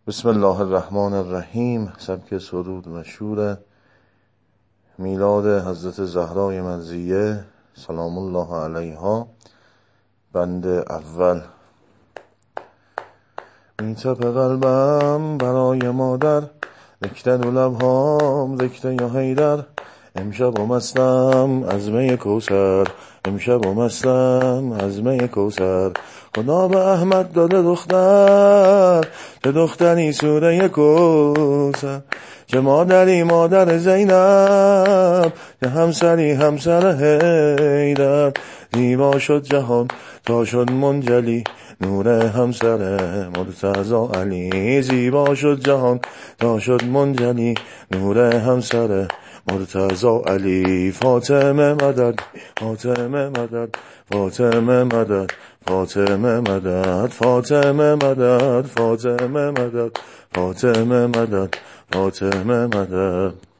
بسم الله الرحمن الرحیم. سبک سرود مشهور میلاد حضرت زهرای مرضیه سلام الله علیها. بند اول. میتپه قلبم برای مادر، ذکر دو لبهام ذکر یا حیدر. امشب و مستم از می کوثر، امشب و مستم از می کوثر. خدا به احمد داده دختر، به دختری سوره کوثر. چه مادری مادر زینب، چه همسری همسر حیدر. زیبا شد جهان تا شد منجلی، نور همسر مرتضی علی. زیبا شد جهان تا شد منجلی، نور همسر مرتضی علی. فاطمه مدد، فاطمه مدد، فاطمه مدد، فاطمه مدد، فاطمه مدد، فاطمه مدد، فاطمه مدد، فاطمه مدد.